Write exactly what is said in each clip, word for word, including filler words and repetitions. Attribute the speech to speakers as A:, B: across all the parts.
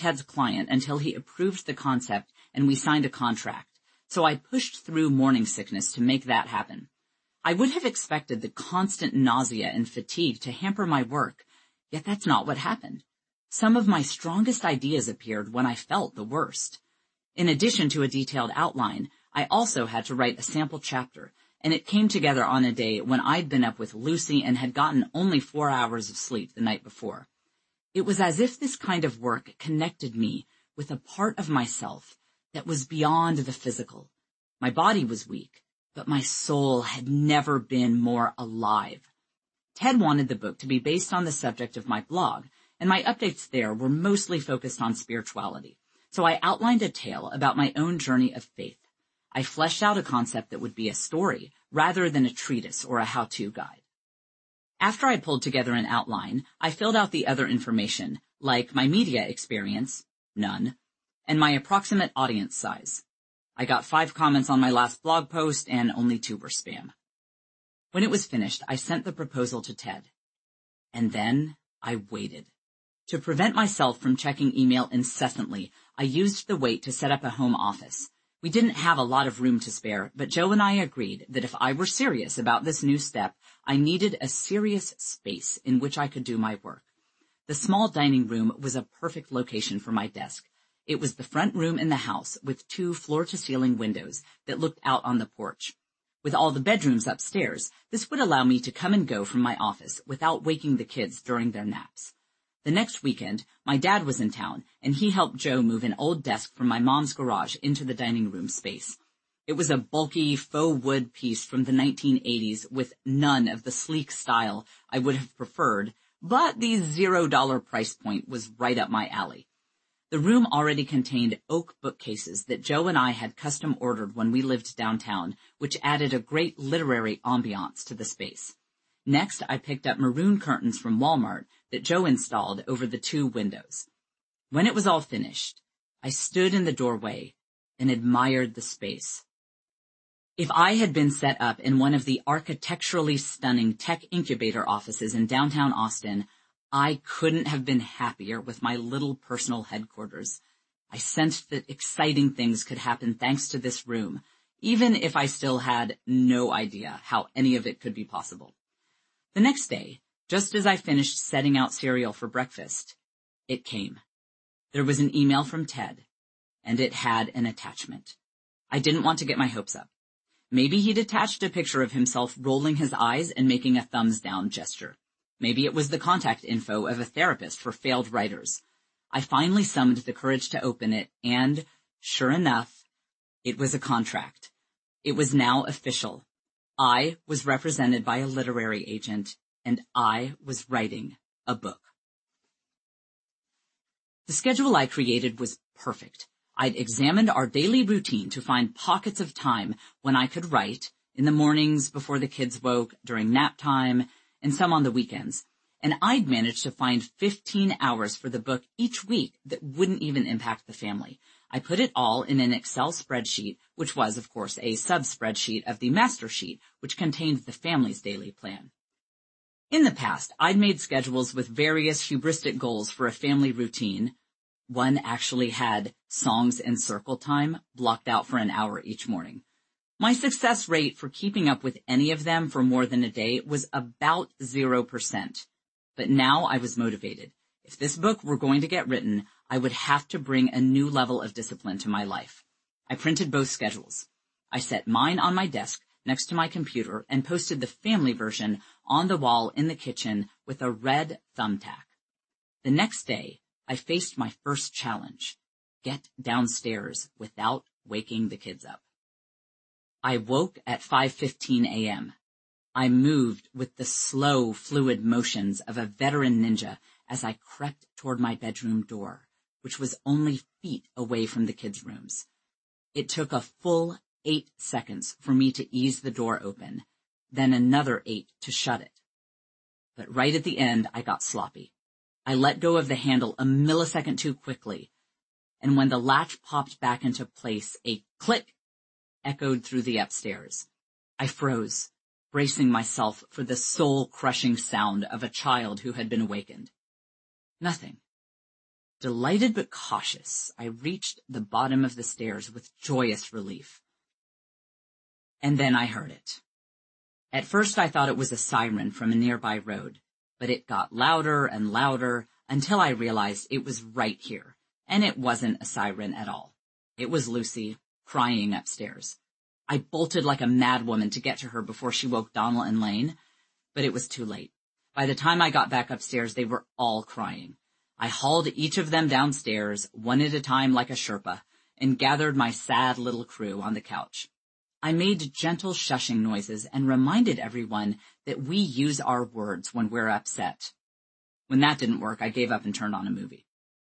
A: Ted's client until he approved the concept and we signed a contract, so I pushed through morning sickness to make that happen. I would have expected the constant nausea and fatigue to hamper my work, yet that's not what happened. Some of my strongest ideas appeared when I felt the worst. In addition to a detailed outline, I also had to write a sample chapter, and it came together on a day when I'd been up with Lucy and had gotten only four hours of sleep the night before. It was as if this kind of work connected me with a part of myself that was beyond the physical. My body was weak, but my soul had never been more alive. Ted wanted the book to be based on the subject of my blog, and my updates there were mostly focused on spirituality. So I outlined a tale about my own journey of faith. I fleshed out a concept that would be a story rather than a treatise or a how-to guide. After I pulled together an outline, I filled out the other information, like my media experience, none, and my approximate audience size. I got five comments on my last blog post and only two were spam. When it was finished, I sent the proposal to Ted. And then I waited. To prevent myself from checking email incessantly, I used the wait to set up a home office. We didn't have a lot of room to spare, but Joe and I agreed that if I were serious about this new step, I needed a serious space in which I could do my work. The small dining room was a perfect location for my desk. It was the front room in the house with two floor-to-ceiling windows that looked out on the porch. With all the bedrooms upstairs, this would allow me to come and go from my office without waking the kids during their naps. The next weekend, my dad was in town, and he helped Joe move an old desk from my mom's garage into the dining room space. It was a bulky faux wood piece from the nineteen eighties with none of the sleek style I would have preferred, but the zero dollar price point was right up my alley. The room already contained oak bookcases that Joe and I had custom ordered when we lived downtown, which added a great literary ambiance to the space. Next, I picked up maroon curtains from Walmart that Joe installed over the two windows. When it was all finished, I stood in the doorway and admired the space. If I had been set up in one of the architecturally stunning tech incubator offices in downtown Austin, I couldn't have been happier with my little personal headquarters. I sensed that exciting things could happen thanks to this room, even if I still had no idea how any of it could be possible. The next day, just as I finished setting out cereal for breakfast, it came. There was an email from Ted, and it had an attachment. I didn't want to get my hopes up. Maybe he'd attached a picture of himself rolling his eyes and making a thumbs down gesture. Maybe it was the contact info of a therapist for failed writers. I finally summoned the courage to open it, and, sure enough, it was a contract. It was now official. I was represented by a literary agent, and I was writing a book. The schedule I created was perfect. I'd examined our daily routine to find pockets of time when I could write, in the mornings before the kids woke, during nap time, and some on the weekends. And I'd managed to find fifteen hours for the book each week that wouldn't even impact the family. I put it all in an Excel spreadsheet, which was, of course, a sub-spreadsheet of the master sheet, which contained the family's daily plan. In the past, I'd made schedules with various hubristic goals for a family routine. One actually had songs and circle time blocked out for an hour each morning. My success rate for keeping up with any of them for more than a day was about zero percent. But now I was motivated. If this book were going to get written, I would have to bring a new level of discipline to my life. I printed both schedules. I set mine on my desk next to my computer and posted the family version on the wall in the kitchen with a red thumbtack. The next day, I faced my first challenge: get downstairs without waking the kids up. I woke at five fifteen a.m. I moved with the slow, fluid motions of a veteran ninja as I crept toward my bedroom door, which was only feet away from the kids' rooms. It took a full eight seconds for me to ease the door open, then another eight to shut it. But right at the end, I got sloppy. I let go of the handle a millisecond too quickly, and when the latch popped back into place, a click echoed through the upstairs. I froze, bracing myself for the soul-crushing sound of a child who had been awakened. Nothing. Delighted but cautious, I reached the bottom of the stairs with joyous relief. And then I heard it. At first I thought it was a siren from a nearby road, but it got louder and louder until I realized it was right here, and it wasn't a siren at all. It was Lucy, crying upstairs. I bolted like a madwoman to get to her before she woke Donald and Lane, but it was too late. By the time I got back upstairs, they were all crying. I hauled each of them downstairs, one at a time like a Sherpa, and gathered my sad little crew on the couch. I made gentle shushing noises and reminded everyone that we use our words when we're upset. When that didn't work, I gave up and turned on a movie.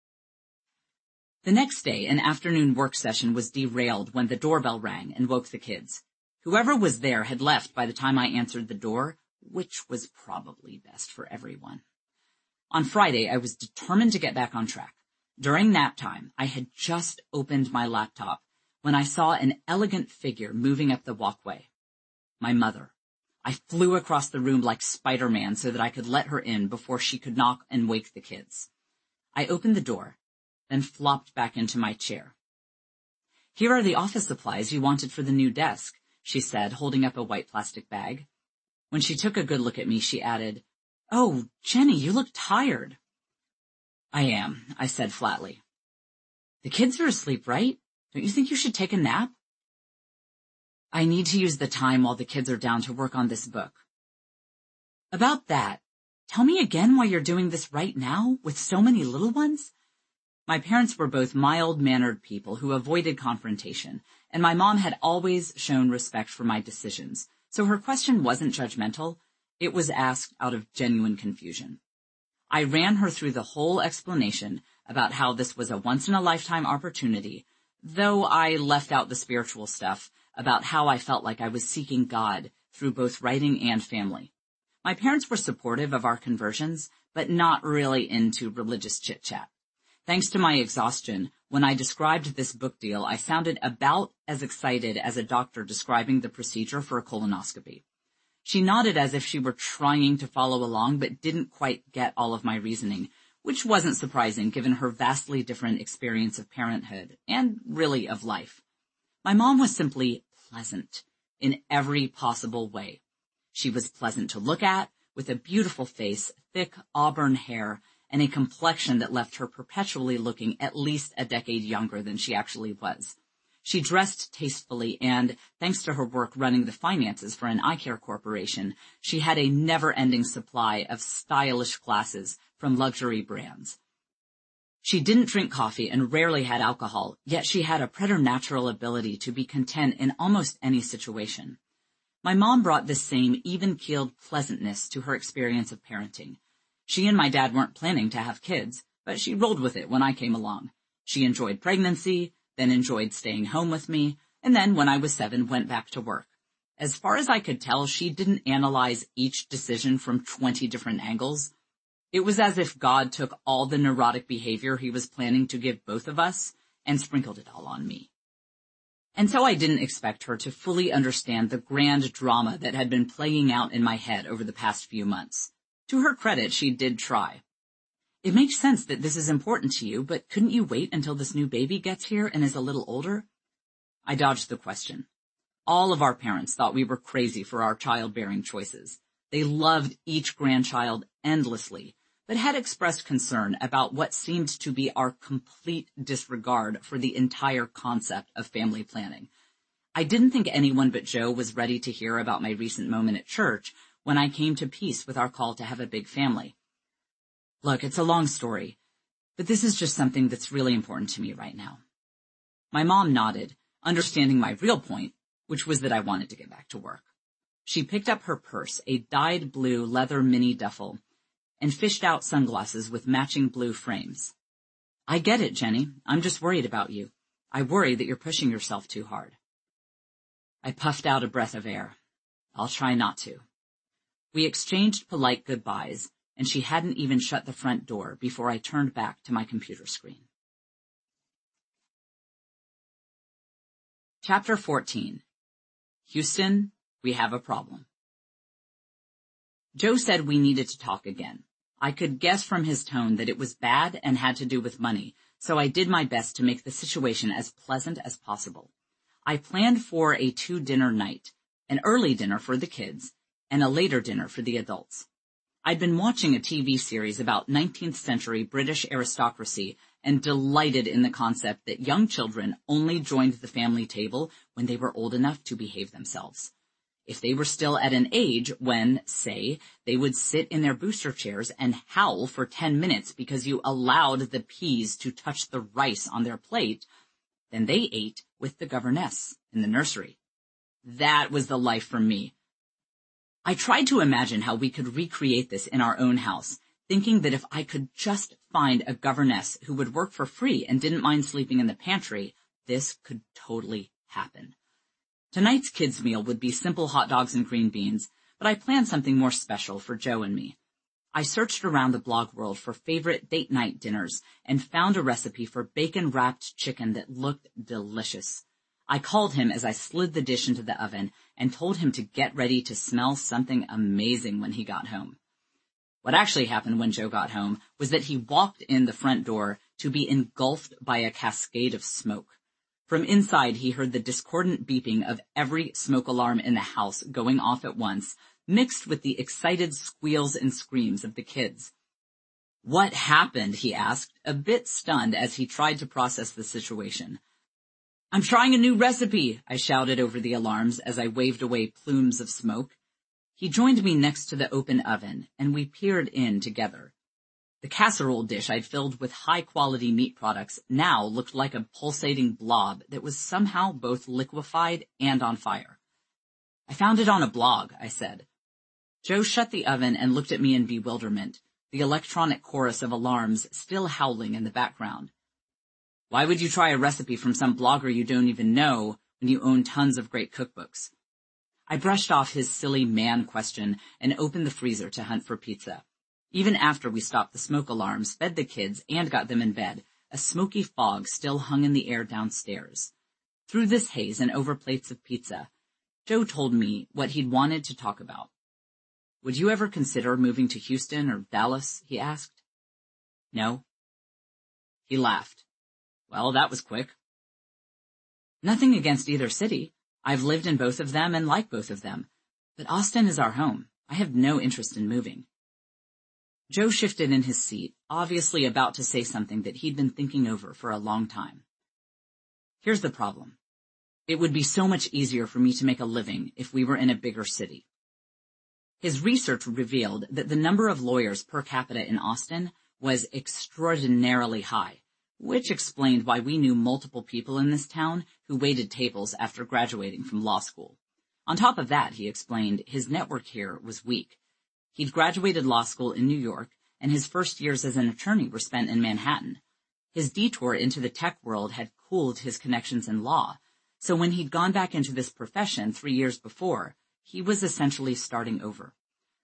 A: The next day, an afternoon work session was derailed when the doorbell rang and woke the kids. Whoever was there had left by the time I answered the door, which was probably best for everyone. On Friday, I was determined to get back on track. During nap time, I had just opened my laptop when I saw an elegant figure moving up the walkway. My mother. I flew across the room like Spider-Man so that I could let her in before she could knock and wake the kids. I opened the door, then flopped back into my chair. "Here are the office supplies you wanted for the new desk," she said, holding up a white plastic bag. When she took a good look at me, she added, "Oh, Jenny, you look tired." "I am," I said flatly. "The kids are asleep, right? Don't you think you should take a nap?" "I need to use the time while the kids are down to work on this book." "About that, tell me again why you're doing this right now with so many little ones?" My parents were both mild-mannered people who avoided confrontation, and my mom had always shown respect for my decisions, so her question wasn't judgmental. It was asked out of genuine confusion. I ran her through the whole explanation about how this was a once-in-a-lifetime opportunity, though I left out the spiritual stuff about how I felt like I was seeking God through both writing and family. My parents were supportive of our conversions, but not really into religious chit-chat. Thanks to my exhaustion, when I described this book deal, I sounded about as excited as a doctor describing the procedure for a colonoscopy. She nodded as if she were trying to follow along, but didn't quite get all of my reasoning, which wasn't surprising given her vastly different experience of parenthood and really of life. My mom was simply pleasant in every possible way. She was pleasant to look at, with a beautiful face, thick auburn hair, and a complexion that left her perpetually looking at least a decade younger than she actually was. She dressed tastefully and, thanks to her work running the finances for an eye care corporation, she had a never-ending supply of stylish glasses from luxury brands. She didn't drink coffee and rarely had alcohol, yet she had a preternatural ability to be content in almost any situation. My mom brought this same even-keeled pleasantness to her experience of parenting. She and my dad weren't planning to have kids, but she rolled with it when I came along. She enjoyed pregnancy, then enjoyed staying home with me, and then when I was seven, went back to work. As far as I could tell, she didn't analyze each decision from twenty different angles. It was as if God took all the neurotic behavior he was planning to give both of us and sprinkled it all on me. And so I didn't expect her to fully understand the grand drama that had been playing out in my head over the past few months. To her credit, she did try. "It makes sense that this is important to you, but couldn't you wait until this new baby gets here and is a little older?" I dodged the question. All of our parents thought we were crazy for our childbearing choices. They loved each grandchild endlessly, but had expressed concern about what seemed to be our complete disregard for the entire concept of family planning. I didn't think anyone but Joe was ready to hear about my recent moment at church when I came to peace with our call to have a big family. "Look, it's a long story, but this is just something that's really important to me right now." My mom nodded, understanding my real point, which was that I wanted to get back to work. She picked up her purse, a dyed blue leather mini duffel, and fished out sunglasses with matching blue frames. "I get it, Jenny. I'm just worried about you. I worry that you're pushing yourself too hard." I puffed out a breath of air. "I'll try not to." We exchanged polite goodbyes, and she hadn't even shut the front door before I turned back to my computer screen. Chapter fourteen. Houston, we have a problem. Joe said we needed to talk again. I could guess from his tone that it was bad and had to do with money, so I did my best to make the situation as pleasant as possible. I planned for a two-dinner night, an early dinner for the kids, and a later dinner for the adults. I'd been watching a T V series about nineteenth century British aristocracy and delighted in the concept that young children only joined the family table when they were old enough to behave themselves. If they were still at an age when, say, they would sit in their booster chairs and howl for ten minutes because you allowed the peas to touch the rice on their plate, then they ate with the governess in the nursery. That was the life for me. I tried to imagine how we could recreate this in our own house, thinking that if I could just find a governess who would work for free and didn't mind sleeping in the pantry, this could totally happen. Tonight's kids' meal would be simple hot dogs and green beans, but I planned something more special for Joe and me. I searched around the blog world for favorite date night dinners and found a recipe for bacon-wrapped chicken that looked delicious. I called him as I slid the dish into the oven and told him to get ready to smell something amazing when he got home. What actually happened when Joe got home was that he walked in the front door to be engulfed by a cascade of smoke. From inside, he heard the discordant beeping of every smoke alarm in the house going off at once, mixed with the excited squeals and screams of the kids. "What happened?" he asked, a bit stunned as he tried to process the situation. "I'm trying a new recipe," I shouted over the alarms as I waved away plumes of smoke. He joined me next to the open oven, and we peered in together. The casserole dish I'd filled with high-quality meat products now looked like a pulsating blob that was somehow both liquefied and on fire. "I found it on a blog," I said. Joe shut the oven and looked at me in bewilderment, the electronic chorus of alarms still howling in the background. "Why would you try a recipe from some blogger you don't even know when you own tons of great cookbooks?" I brushed off his silly man question and opened the freezer to hunt for pizza. Even after we stopped the smoke alarms, fed the kids, and got them in bed, a smoky fog still hung in the air downstairs. Through this haze and over plates of pizza, Joe told me what he'd wanted to talk about. "Would you ever consider moving to Houston or Dallas?" he asked. "No." He laughed. "Well, that was quick." "Nothing against either city. I've lived in both of them and like both of them. But Austin is our home. I have no interest in moving." Joe shifted in his seat, obviously about to say something that he'd been thinking over for a long time. "Here's the problem. It would be so much easier for me to make a living if we were in a bigger city." His research revealed that the number of lawyers per capita in Austin was extraordinarily high, which explained why we knew multiple people in this town who waited tables after graduating from law school. On top of that, he explained, his network here was weak. He'd graduated law school in New York, and his first years as an attorney were spent in Manhattan. His detour into the tech world had cooled his connections in law, so when he'd gone back into this profession three years before, he was essentially starting over.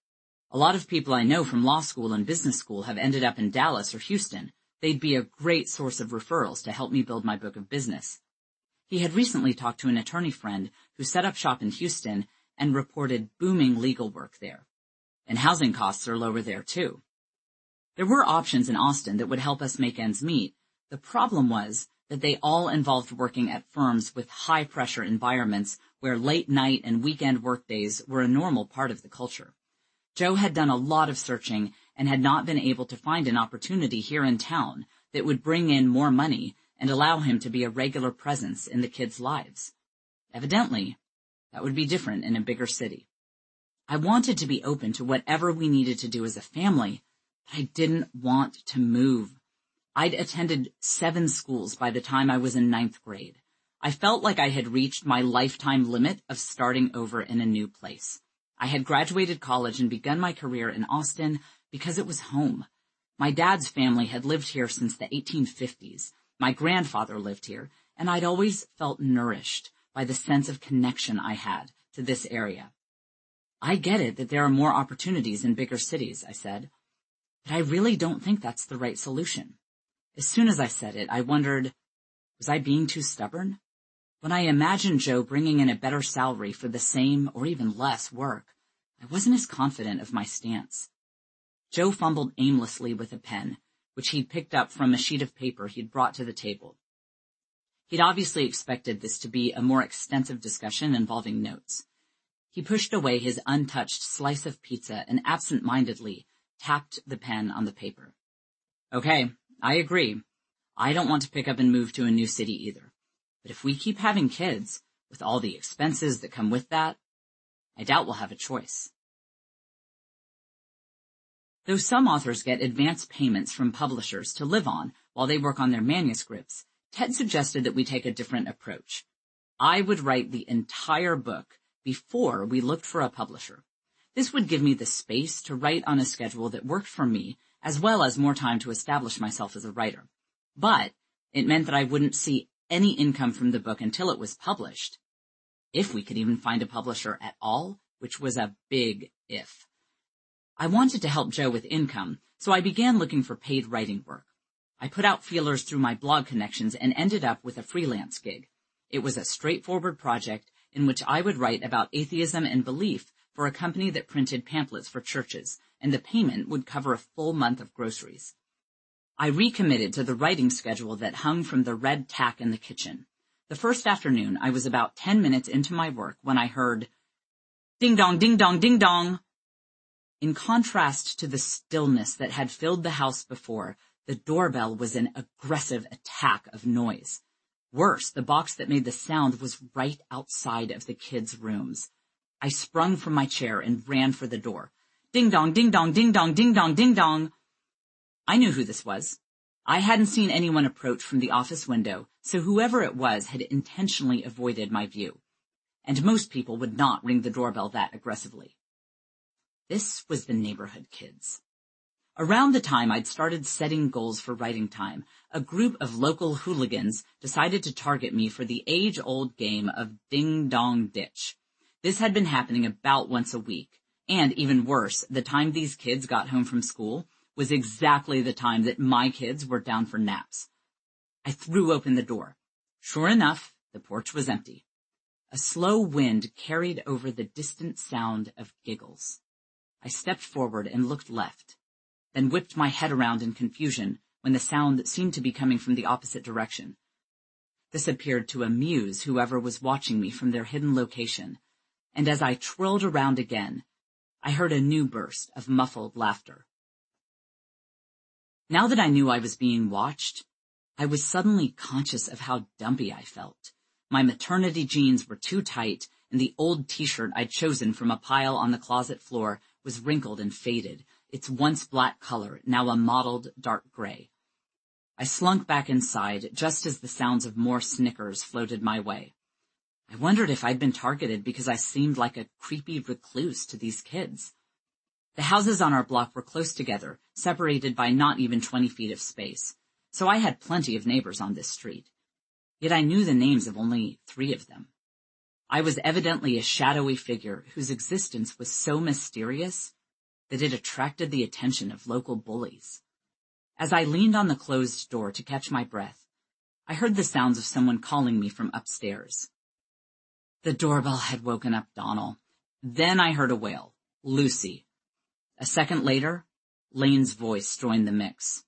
A: "A lot of people I know from law school and business school have ended up in Dallas or Houston. They'd be a great source of referrals to help me build my book of business." He had recently talked to an attorney friend who set up shop in Houston and reported booming legal work there. And housing costs are lower there, too. There were options in Austin that would help us make ends meet. The problem was that they all involved working at firms with high-pressure environments where late night and weekend workdays were a normal part of the culture. Joe had done a lot of searching and had not been able to find an opportunity here in town that would bring in more money and allow him to be a regular presence in the kids' lives. Evidently, that would be different in a bigger city. I wanted to be open to whatever we needed to do as a family, but I didn't want to move. I'd attended seven schools by the time I was in ninth grade. I felt like I had reached my lifetime limit of starting over in a new place. I had graduated college and begun my career in Austin because it was home. My dad's family had lived here since the eighteen fifties. My grandfather lived here, and I'd always felt nourished by the sense of connection I had to this area. "I get it that there are more opportunities in bigger cities," I said, "but I really don't think that's the right solution." As soon as I said it, I wondered, was I being too stubborn? When I imagined Joe bringing in a better salary for the same or even less work, I wasn't as confident of my stance. Joe fumbled aimlessly with a pen, which he'd picked up from a sheet of paper he'd brought to the table. He'd obviously expected this to be a more extensive discussion involving notes. He pushed away his untouched slice of pizza and absent-mindedly tapped the pen on the paper. Okay, I agree. I don't want to pick up and move to a new city either. But if we keep having kids, with all the expenses that come with that, I doubt we'll have a choice. Though some authors get advance payments from publishers to live on while they work on their manuscripts, Ted suggested that we take a different approach. I would write the entire book before we looked for a publisher. This would give me the space to write on a schedule that worked for me, as well as more time to establish myself as a writer. But it meant that I wouldn't see any income from the book until it was published. If we could even find a publisher at all, which was a big if. I wanted to help Joe with income, so I began looking for paid writing work. I put out feelers through my blog connections and ended up with a freelance gig. It was a straightforward project in which I would write about atheism and belief for a company that printed pamphlets for churches, and the payment would cover a full month of groceries. I recommitted to the writing schedule that hung from the red tack in the kitchen. The first afternoon, I was about ten minutes into my work when I heard, ding dong, ding dong, ding dong. In contrast to the stillness that had filled the house before, the doorbell was an aggressive attack of noise. Worse, the box that made the sound was right outside of the kids' rooms. I sprung from my chair and ran for the door. Ding dong, ding dong, ding dong, ding dong, ding dong. I knew who this was. I hadn't seen anyone approach from the office window, so whoever it was had intentionally avoided my view. And most people would not ring the doorbell that aggressively. This was the neighborhood kids. Around the time I'd started setting goals for writing time, a group of local hooligans decided to target me for the age-old game of ding-dong ditch. This had been happening about once a week, and even worse, the time these kids got home from school was exactly the time that my kids were down for naps. I threw open the door. Sure enough, the porch was empty. A slow wind carried over the distant sound of giggles. I stepped forward and looked left, then whipped my head around in confusion when the sound seemed to be coming from the opposite direction. This appeared to amuse whoever was watching me from their hidden location, and as I twirled around again, I heard a new burst of muffled laughter. Now that I knew I was being watched, I was suddenly conscious of how dumpy I felt. My maternity jeans were too tight, and the old t-shirt I'd chosen from a pile on the closet floor was wrinkled and faded, its once black color now a mottled dark gray. I slunk back inside just as the sounds of more snickers floated my way. I wondered if I'd been targeted because I seemed like a creepy recluse to these kids. The houses on our block were close together, separated by not even twenty feet of space, so I had plenty of neighbors on this street. Yet I knew the names of only three of them. I was evidently a shadowy figure whose existence was so mysterious that it attracted the attention of local bullies. As I leaned on the closed door to catch my breath, I heard the sounds of someone calling me from upstairs. The doorbell had woken up Donald. Then I heard a wail. Lucy. A second later, Lane's voice joined the mix.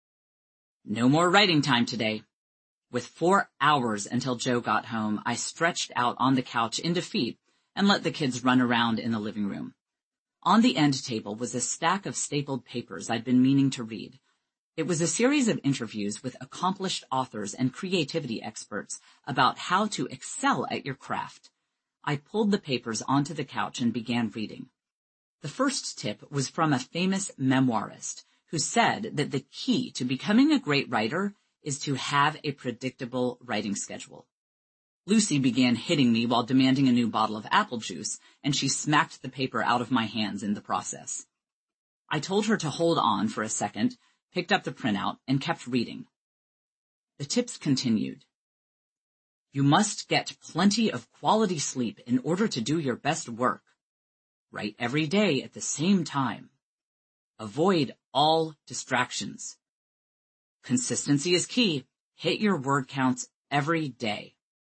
A: No more writing time today. With four hours until Joe got home, I stretched out on the couch in defeat and let the kids run around in the living room. On the end table was a stack of stapled papers I'd been meaning to read. It was a series of interviews with accomplished authors and creativity experts about how to excel at your craft. I pulled the papers onto the couch and began reading. The first tip was from a famous memoirist who said that the key to becoming a great writer is to have a predictable writing schedule. Lucy began hitting me while demanding a new bottle of apple juice, and she smacked the paper out of my hands in the process. I told her to hold on for a second, picked up the printout, and kept reading. The tips continued. You must get plenty of quality sleep in order to do your best work. Write every day at the same time. Avoid all distractions. Consistency is key. Hit your word counts every day.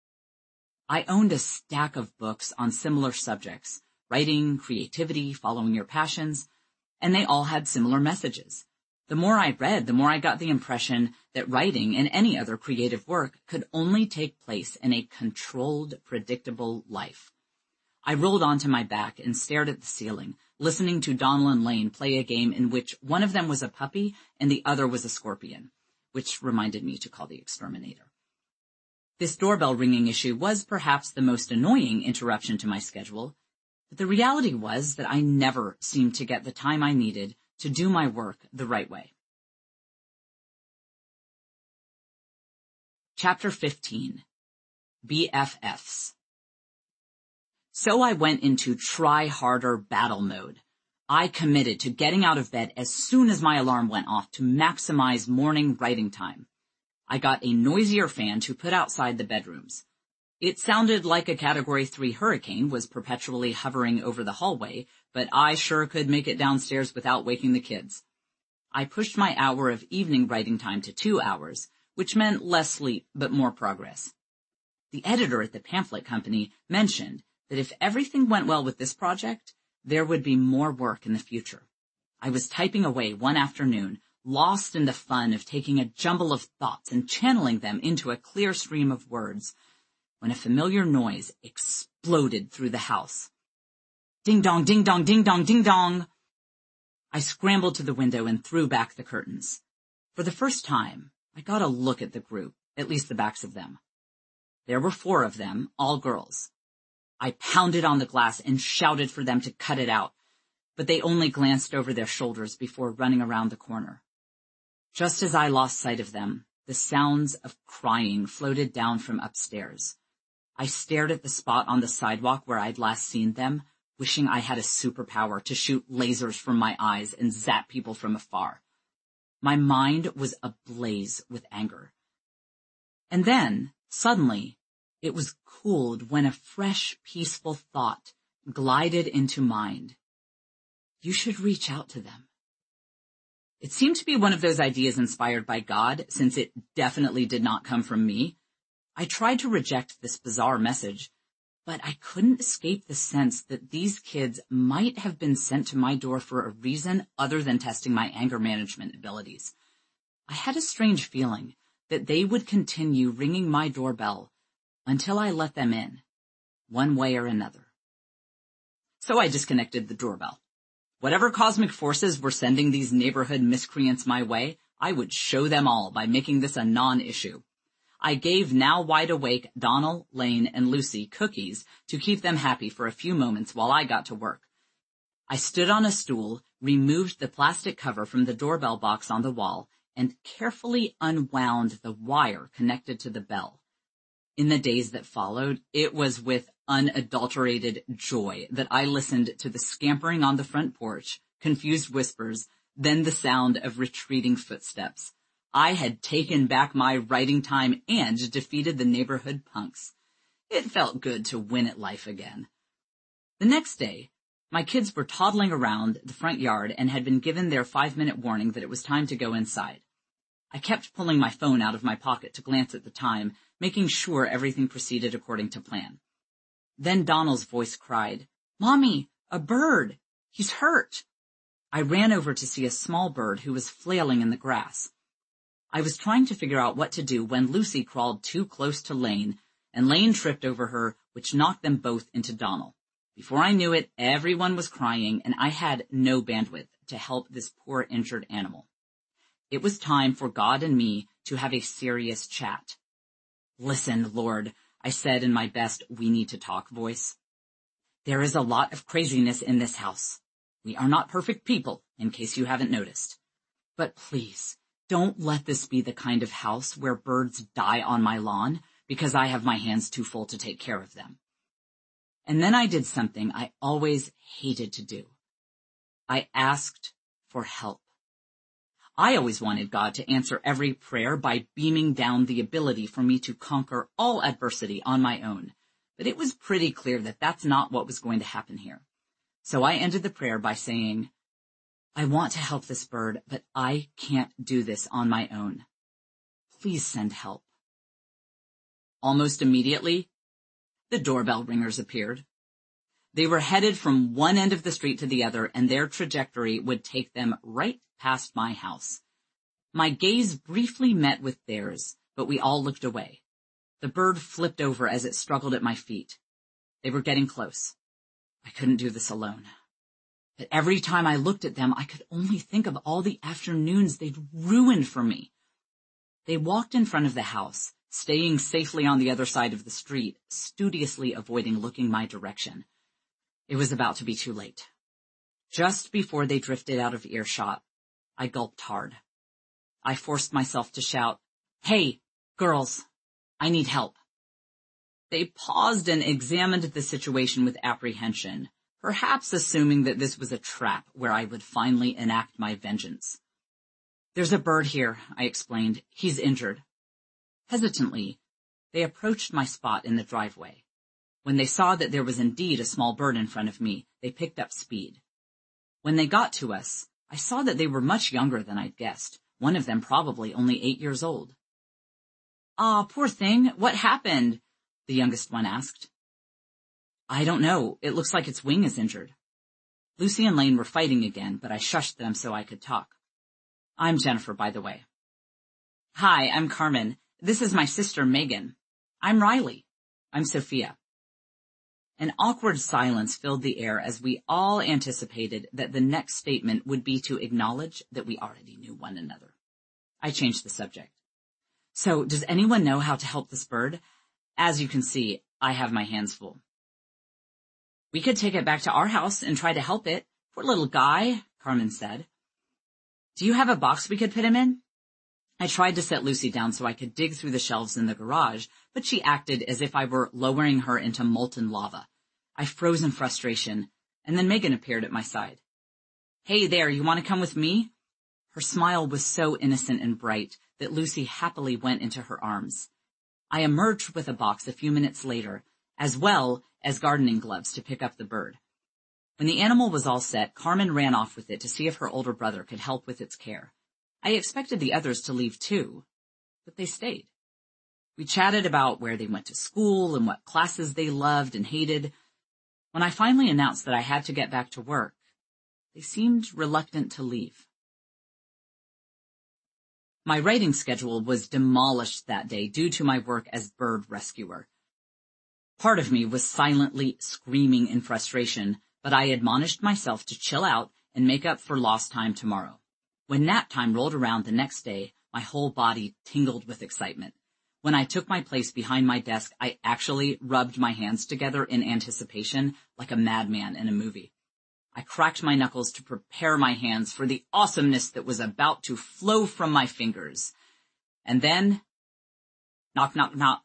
A: I owned a stack of books on similar subjects, writing, creativity, following your passions, and they all had similar messages. The more I read, the more I got the impression that writing and any other creative work could only take place in a controlled, predictable life. I rolled onto my back and stared at the ceiling, listening to Donald and Lane play a game in which one of them was a puppy and the other was a scorpion, which reminded me to call the exterminator. This doorbell ringing issue was perhaps the most annoying interruption to my schedule, but the reality was that I never seemed to get the time I needed to do my work the right way. Chapter fifteen. B F Fs. So I went into try-harder battle mode. I committed to getting out of bed as soon as my alarm went off to maximize morning writing time. I got a noisier fan to put outside the bedrooms. It sounded like a Category three hurricane was perpetually hovering over the hallway, but I sure could make it downstairs without waking the kids. I pushed my hour of evening writing time to two hours, which meant less sleep but more progress. The editor at the pamphlet company mentioned that if everything went well with this project, there would be more work in the future. I was typing away one afternoon, lost in the fun of taking a jumble of thoughts and channeling them into a clear stream of words, when a familiar noise exploded through the house. Ding dong, ding dong, ding dong, ding dong. I scrambled to the window and threw back the curtains. For the first time, I got a look at the group, at least the backs of them. There were four of them, all girls. I pounded on the glass and shouted for them to cut it out, but they only glanced over their shoulders before running around the corner. Just as I lost sight of them, the sounds of crying floated down from upstairs. I stared at the spot on the sidewalk where I'd last seen them, wishing I had a superpower to shoot lasers from my eyes and zap people from afar. My mind was ablaze with anger. And then, suddenly, it was cooled when a fresh, peaceful thought glided into mind. You should reach out to them. It seemed to be one of those ideas inspired by God, since it definitely did not come from me. I tried to reject this bizarre message, but I couldn't escape the sense that these kids might have been sent to my door for a reason other than testing my anger management abilities. I had a strange feeling that they would continue ringing my doorbell until I let them in, one way or another. So I disconnected the doorbell. Whatever cosmic forces were sending these neighborhood miscreants my way, I would show them all by making this a non-issue. I gave now wide-awake Donald, Lane, and Lucy cookies to keep them happy for a few moments while I got to work. I stood on a stool, removed the plastic cover from the doorbell box on the wall, and carefully unwound the wire connected to the bell. In the days that followed, it was with unadulterated joy that I listened to the scampering on the front porch, confused whispers, then the sound of retreating footsteps. I had taken back my writing time and defeated the neighborhood punks. It felt good to win at life again. The next day, my kids were toddling around the front yard and had been given their five-minute warning that it was time to go inside. I kept pulling my phone out of my pocket to glance at the time, making sure everything proceeded according to plan. Then Donald's voice cried, "Mommy, a bird! He's hurt!" I ran over to see a small bird who was flailing in the grass. I was trying to figure out what to do when Lucy crawled too close to Lane, and Lane tripped over her, which knocked them both into Donald. Before I knew it, everyone was crying, and I had no bandwidth to help this poor injured animal. It was time for God and me to have a serious chat. "Listen, Lord," I said in my best we need to talk voice. "There is a lot of craziness in this house. We are not perfect people, in case you haven't noticed. But please, don't let this be the kind of house where birds die on my lawn because I have my hands too full to take care of them." And then I did something I always hated to do. I asked for help. I always wanted God to answer every prayer by beaming down the ability for me to conquer all adversity on my own, but it was pretty clear that that's not what was going to happen here. So I ended the prayer by saying, "I want to help this bird, but I can't do this on my own. Please send help." Almost immediately, the doorbell ringers appeared. They were headed from one end of the street to the other, and their trajectory would take them right past my house. My gaze briefly met with theirs, but we all looked away. The bird flipped over as it struggled at my feet. They were getting close. I couldn't do this alone. But every time I looked at them, I could only think of all the afternoons they'd ruined for me. They walked in front of the house, staying safely on the other side of the street, studiously avoiding looking my direction. It was about to be too late. Just before they drifted out of earshot, I gulped hard. I forced myself to shout, "Hey, girls, I need help." They paused and examined the situation with apprehension, perhaps assuming that this was a trap where I would finally enact my vengeance. "There's a bird here," I explained. "He's injured." Hesitantly, they approached my spot in the driveway. When they saw that there was indeed a small bird in front of me, they picked up speed. When they got to us, I saw that they were much younger than I'd guessed, one of them probably only eight years old. "Aw, poor thing, what happened?" the youngest one asked. "I don't know. It looks like its wing is injured." Lucy and Lane were fighting again, but I shushed them so I could talk. "I'm Jennifer, by the way." "Hi, I'm Carmen. This is my sister, Megan." "I'm Riley." "I'm Sophia." An awkward silence filled the air as we all anticipated that the next statement would be to acknowledge that we already knew one another. I changed the subject. "So, does anyone know how to help this bird? As you can see, I have my hands full." "We could take it back to our house and try to help it. Poor little guy," Carmen said. "Do you have a box we could put him in?" I tried to set Lucy down so I could dig through the shelves in the garage, but she acted as if I were lowering her into molten lava. I froze in frustration, and then Megan appeared at my side. "Hey there, you want to come with me?" Her smile was so innocent and bright that Lucy happily went into her arms. I emerged with a box a few minutes later, as well as gardening gloves to pick up the bird. When the animal was all set, Carmen ran off with it to see if her older brother could help with its care. I expected the others to leave too, but they stayed. We chatted about where they went to school and what classes they loved and hated. When I finally announced that I had to get back to work, they seemed reluctant to leave. My writing schedule was demolished that day due to my work as bird rescuer. Part of me was silently screaming in frustration, but I admonished myself to chill out and make up for lost time tomorrow. When nap time rolled around the next day, my whole body tingled with excitement. When I took my place behind my desk, I actually rubbed my hands together in anticipation like a madman in a movie. I cracked my knuckles to prepare my hands for the awesomeness that was about to flow from my fingers. And then, knock, knock, knock.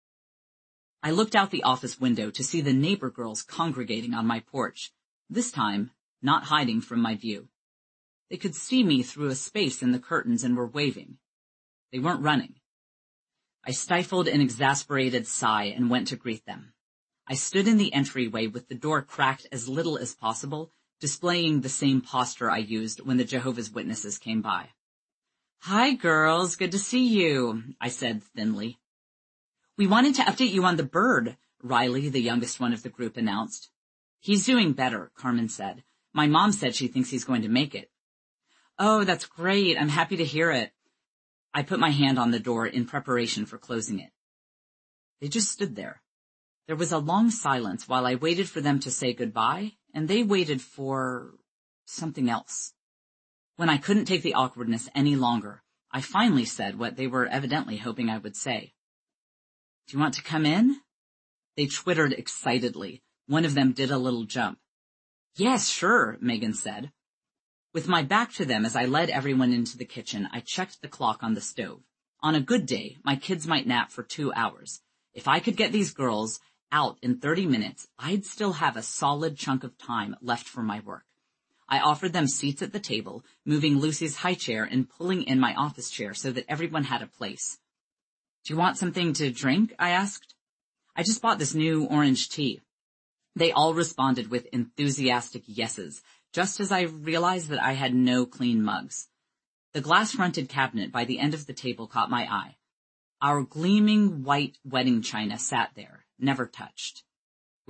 A: I looked out the office window to see the neighbor girls congregating on my porch, this time not hiding from my view. They could see me through a space in the curtains and were waving. They weren't running. I stifled an exasperated sigh and went to greet them. I stood in the entryway with the door cracked as little as possible, displaying the same posture I used when the Jehovah's Witnesses came by. "Hi, girls. Good to see you," I said thinly. "We wanted to update you on the bird," Riley, the youngest one of the group, announced. "He's doing better," Carmen said. "My mom said she thinks he's going to make it." "Oh, that's great. I'm happy to hear it." I put my hand on the door in preparation for closing it. They just stood there. There was a long silence while I waited for them to say goodbye, and they waited for something else. When I couldn't take the awkwardness any longer, I finally said what they were evidently hoping I would say. "Do you want to come in?" They twittered excitedly. One of them did a little jump. "Yes, sure," Megan said. With my back to them as I led everyone into the kitchen, I checked the clock on the stove. On a good day, my kids might nap for two hours. If I could get these girls out in thirty minutes, I'd still have a solid chunk of time left for my work. I offered them seats at the table, moving Lucy's high chair and pulling in my office chair so that everyone had a place. "Do you want something to drink?" I asked. "I just bought this new orange tea." They all responded with enthusiastic yeses, just as I realized that I had no clean mugs. The glass-fronted cabinet by the end of the table caught my eye. Our gleaming white wedding china sat there, never touched.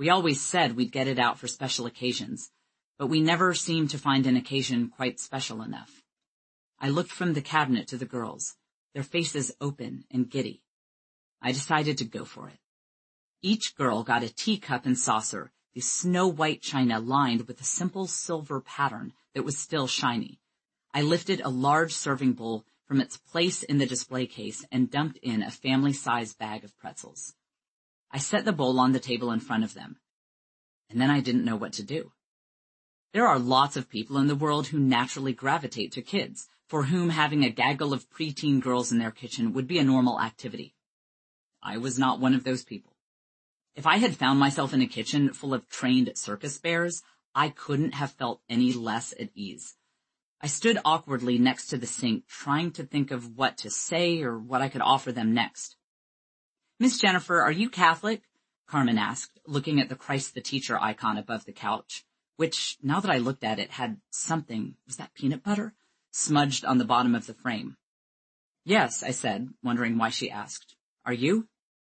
A: We always said we'd get it out for special occasions, but we never seemed to find an occasion quite special enough. I looked from the cabinet to the girls, their faces open and giddy. I decided to go for it. Each girl got a teacup and saucer, the snow-white china lined with a simple silver pattern that was still shiny. I lifted a large serving bowl from its place in the display case and dumped in a family-sized bag of pretzels. I set the bowl on the table in front of them, and then I didn't know what to do. There are lots of people in the world who naturally gravitate to kids, for whom having a gaggle of preteen girls in their kitchen would be a normal activity. I was not one of those people. If I had found myself in a kitchen full of trained circus bears, I couldn't have felt any less at ease. I stood awkwardly next to the sink, trying to think of what to say or what I could offer them next. "Miss Jennifer, are you Catholic?" Carmen asked, looking at the Christ the Teacher icon above the couch, which, now that I looked at it, had something, was that peanut butter, smudged on the bottom of the frame. "Yes," I said, wondering why she asked. "Are you?"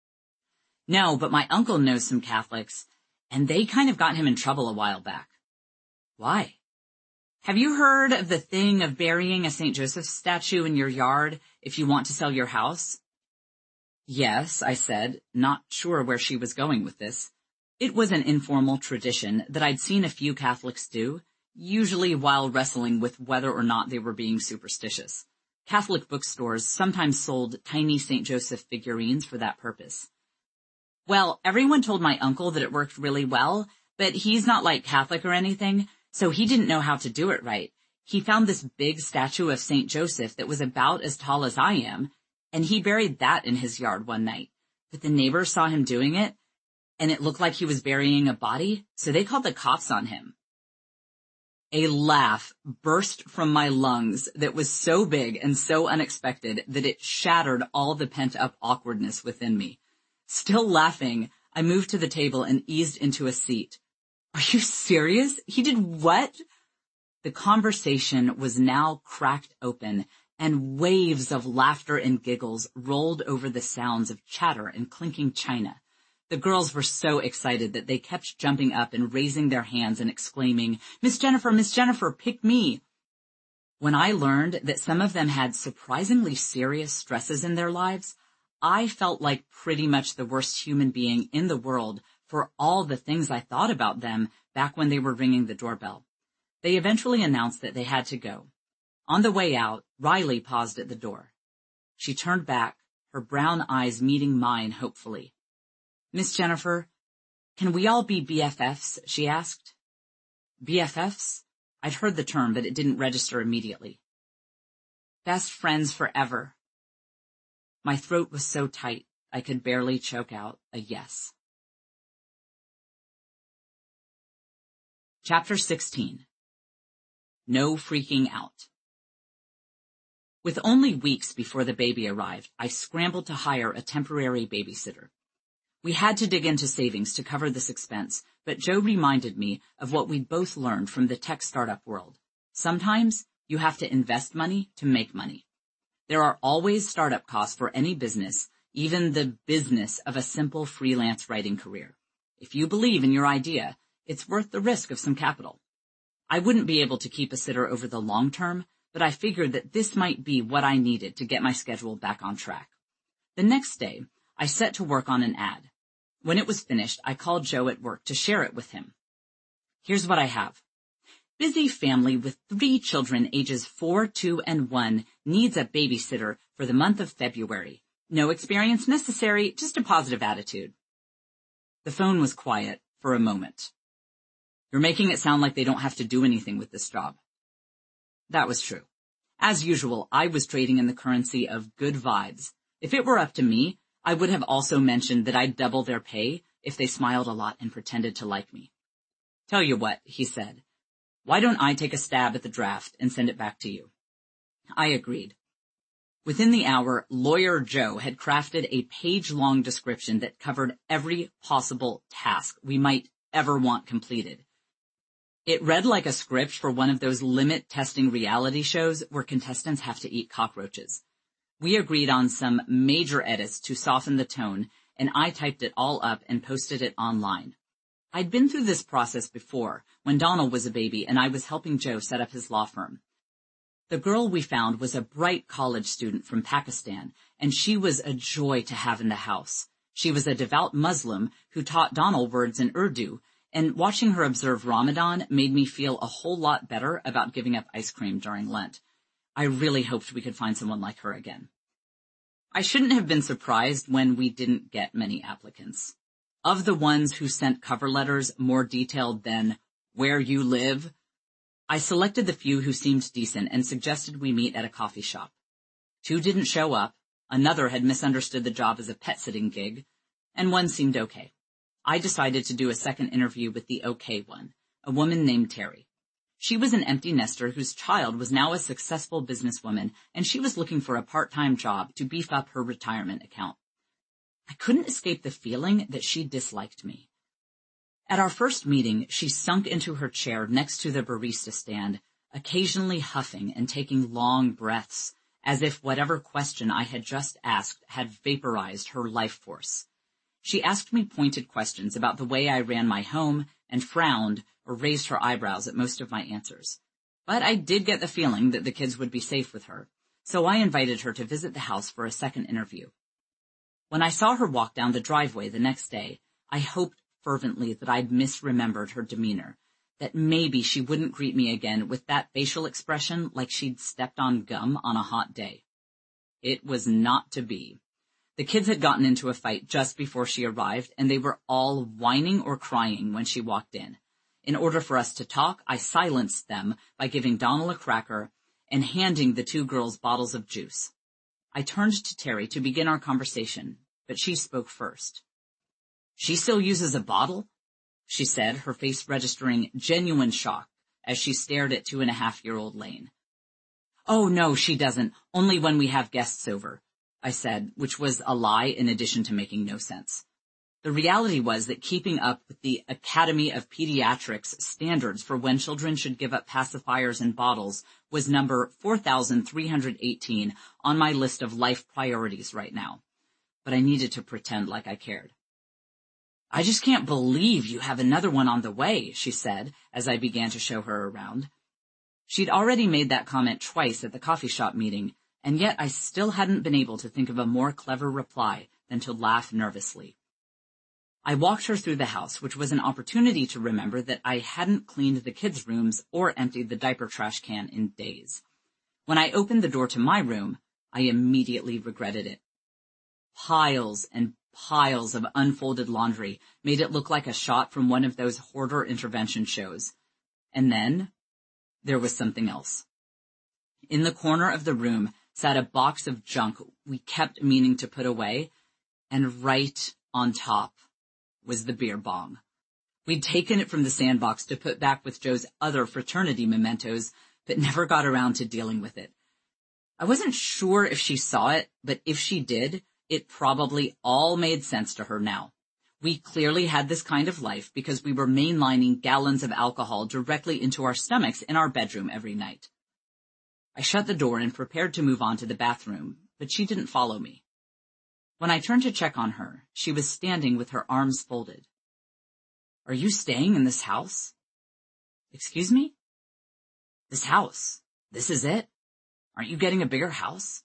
A: "No, but my uncle knows some Catholics, and they kind of got him in trouble a while back." "Why?" "Have you heard of the thing of burying a Saint Joseph statue in your yard if you want to sell your house?" "Yes," I said, not sure where she was going with this. It was an informal tradition that I'd seen a few Catholics do, usually while wrestling with whether or not they were being superstitious. Catholic bookstores sometimes sold tiny Saint Joseph figurines for that purpose. "Well, everyone told my uncle that it worked really well, but he's not like Catholic or anything, so he didn't know how to do it right. He found this big statue of Saint Joseph that was about as tall as I am, and he buried that in his yard one night. But the neighbors saw him doing it, and it looked like he was burying a body, so they called the cops on him." A laugh burst from my lungs that was so big and so unexpected that it shattered all the pent-up awkwardness within me. Still laughing, I moved to the table and eased into a seat. "Are you serious? He did what?" The conversation was now cracked open, and waves of laughter and giggles rolled over the sounds of chatter and clinking china. The girls were so excited that they kept jumping up and raising their hands and exclaiming, "Miss Jennifer, Miss Jennifer, pick me." When I learned that some of them had surprisingly serious stresses in their lives, I felt like pretty much the worst human being in the world for all the things I thought about them back when they were ringing the doorbell. They eventually announced that they had to go. On the way out, Riley paused at the door. She turned back, her brown eyes meeting mine hopefully. "Miss Jennifer, can we all be B F Fs?" she asked. B F Fs? I'd heard the term, but it didn't register immediately. "Best friends forever." My throat was so tight, I could barely choke out a yes. Chapter sixteen. No freaking out. With only weeks before the baby arrived, I scrambled to hire a temporary babysitter. We had to dig into savings to cover this expense, but Joe reminded me of what we'd both learned from the tech startup world. Sometimes you have to invest money to make money. There are always startup costs for any business, even the business of a simple freelance writing career. If you believe in your idea, it's worth the risk of some capital. I wouldn't be able to keep a sitter over the long term, but I figured that this might be what I needed to get my schedule back on track. The next day, I set to work on an ad. When it was finished, I called Joe at work to share it with him. "Here's what I have. Busy family with three children ages four, two, and one needs a babysitter for the month of February. No experience necessary, just a positive attitude." The phone was quiet for a moment. "You're making it sound like they don't have to do anything with this job." That was true. As usual, I was trading in the currency of good vibes. If it were up to me, I would have also mentioned that I'd double their pay if they smiled a lot and pretended to like me. "Tell you what," he said. "Why don't I take a stab at the draft and send it back to you?" I agreed. Within the hour, Lawyer Joe had crafted a page-long description that covered every possible task we might ever want completed. It read like a script for one of those limit testing reality shows where contestants have to eat cockroaches. We agreed on some major edits to soften the tone, and I typed it all up and posted it online. I'd been through this process before, when Donald was a baby and I was helping Joe set up his law firm. The girl we found was a bright college student from Pakistan, and she was a joy to have in the house. She was a devout Muslim who taught Donald words in Urdu, and watching her observe Ramadan made me feel a whole lot better about giving up ice cream during Lent. I really hoped we could find someone like her again. I shouldn't have been surprised when we didn't get many applicants. Of the ones who sent cover letters more detailed than "where you live," I selected the few who seemed decent and suggested we meet at a coffee shop. Two didn't show up, another had misunderstood the job as a pet-sitting gig, and one seemed okay. I decided to do a second interview with the okay one, a woman named Terry. She was an empty nester whose child was now a successful businesswoman, and she was looking for a part-time job to beef up her retirement account. I couldn't escape the feeling that she disliked me. At our first meeting, she sunk into her chair next to the barista stand, occasionally huffing and taking long breaths, as if whatever question I had just asked had vaporized her life force. She asked me pointed questions about the way I ran my home and frowned or raised her eyebrows at most of my answers. But I did get the feeling that the kids would be safe with her, so I invited her to visit the house for a second interview. When I saw her walk down the driveway the next day, I hoped fervently that I'd misremembered her demeanor, that maybe she wouldn't greet me again with that facial expression like she'd stepped on gum on a hot day. It was not to be. The kids had gotten into a fight just before she arrived, and they were all whining or crying when she walked in. In order for us to talk, I silenced them by giving Donald a cracker and handing the two girls bottles of juice. I turned to Terry to begin our conversation, but she spoke first. "She still uses a bottle?" she said, her face registering genuine shock as she stared at two-and-a-half-year-old Lane. "Oh, no, she doesn't, only when we have guests over," I said, which was a lie in addition to making no sense. The reality was that keeping up with the Academy of Pediatrics standards for when children should give up pacifiers and bottles was number four thousand three hundred eighteen on my list of life priorities right now. But I needed to pretend like I cared. "I just can't believe you have another one on the way," she said as I began to show her around. She'd already made that comment twice at the coffee shop meeting, and yet I still hadn't been able to think of a more clever reply than to laugh nervously. I walked her through the house, which was an opportunity to remember that I hadn't cleaned the kids' rooms or emptied the diaper trash can in days. When I opened the door to my room, I immediately regretted it. Piles and piles of unfolded laundry made it look like a shot from one of those hoarder intervention shows. And then there was something else. In the corner of the room sat a box of junk we kept meaning to put away, and right on top was the beer bong. We'd taken it from the sandbox to put back with Joe's other fraternity mementos, but never got around to dealing with it. I wasn't sure if she saw it, but if she did, it probably all made sense to her now. We clearly had this kind of life because we were mainlining gallons of alcohol directly into our stomachs in our bedroom every night. I shut the door and prepared to move on to the bathroom, but she didn't follow me. When I turned to check on her, she was standing with her arms folded. "Are you staying in this house?" "Excuse me?" "This house. This is it? Aren't you getting a bigger house?"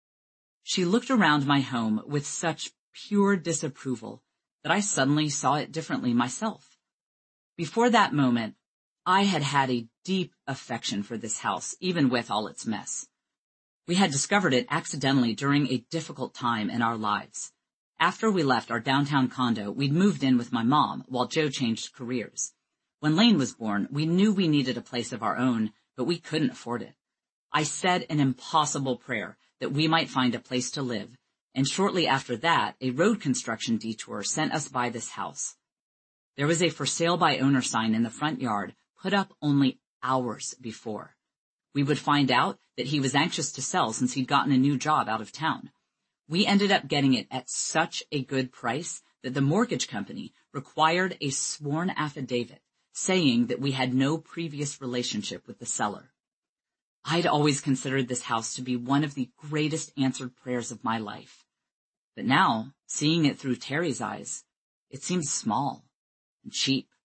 A: She looked around my home with such pure disapproval that I suddenly saw it differently myself. Before that moment, I had had a deep affection for this house, even with all its mess. We had discovered it accidentally during a difficult time in our lives. After we left our downtown condo, we'd moved in with my mom while Joe changed careers. When Lane was born, we knew we needed a place of our own, but we couldn't afford it. I said an impossible prayer that we might find a place to live, and shortly after that, a road construction detour sent us by this house. There was a for sale by owner sign in the front yard, put up only hours before. We would find out that he was anxious to sell since he'd gotten a new job out of town. We ended up getting it at such a good price that the mortgage company required a sworn affidavit saying that we had no previous relationship with the seller. I'd always considered this house to be one of the greatest answered prayers of my life. But now, seeing it through Terry's eyes, it seemed small and cheap.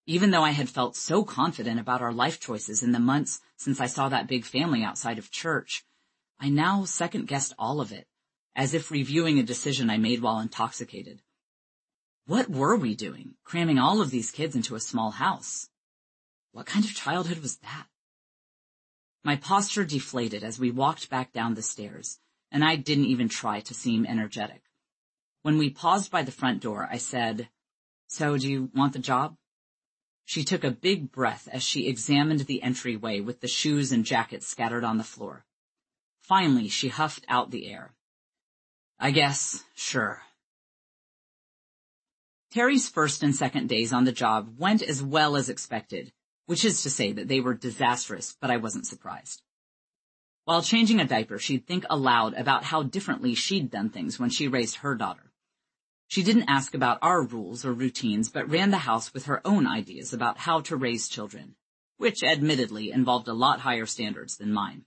A: Even though I had felt so confident about our life choices in the months since I saw that big family outside of church, I now second-guessed all of it, as if reviewing a decision I made while intoxicated. What were we doing, cramming all of these kids into a small house? What kind of childhood was that? My posture deflated as we walked back down the stairs, and I didn't even try to seem energetic. When we paused by the front door, I said, "So, do you want the job?" She took a big breath as she examined the entryway with the shoes and jackets scattered on the floor. Finally, she huffed out the air. "I guess, sure." Terry's first and second days on the job went as well as expected, which is to say that they were disastrous, but I wasn't surprised. While changing a diaper, she'd think aloud about how differently she'd done things when she raised her daughter. She didn't ask about our rules or routines, but ran the house with her own ideas about how to raise children, which admittedly involved a lot higher standards than mine.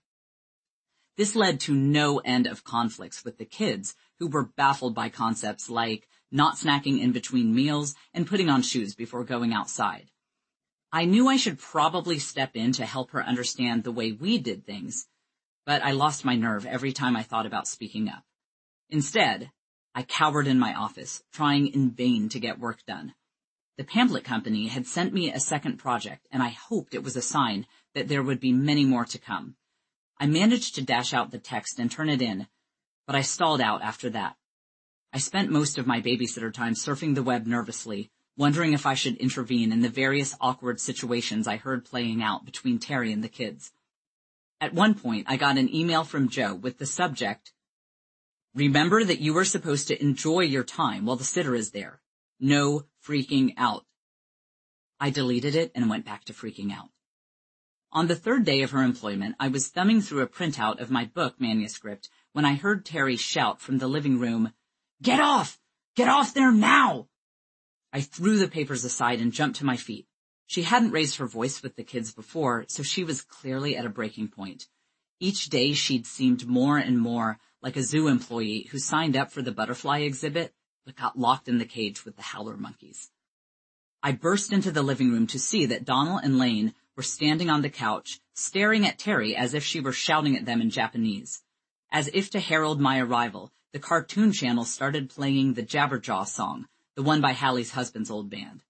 A: This led to no end of conflicts with the kids, who were baffled by concepts like not snacking in between meals and putting on shoes before going outside. I knew I should probably step in to help her understand the way we did things, but I lost my nerve every time I thought about speaking up. Instead, I cowered in my office, trying in vain to get work done. The pamphlet company had sent me a second project, and I hoped it was a sign that there would be many more to come. I managed to dash out the text and turn it in, but I stalled out after that. I spent most of my babysitter time surfing the web nervously, wondering if I should intervene in the various awkward situations I heard playing out between Terry and the kids. At one point, I got an email from Joe with the subject, "Remember that you are supposed to enjoy your time while the sitter is there. No freaking out." I deleted it and went back to freaking out. On the third day of her employment, I was thumbing through a printout of my book manuscript when I heard Terry shout from the living room, "Get off! Get off there now!" I threw the papers aside and jumped to my feet. She hadn't raised her voice with the kids before, so she was clearly at a breaking point. Each day she'd seemed more and more like a zoo employee who signed up for the butterfly exhibit but got locked in the cage with the howler monkeys. I burst into the living room to see that Donald and Lane were standing on the couch, staring at Terry as if she were shouting at them in Japanese. As if to herald my arrival, the Cartoon Channel started playing the Jabberjaw song, the one by Hallie's husband's old band.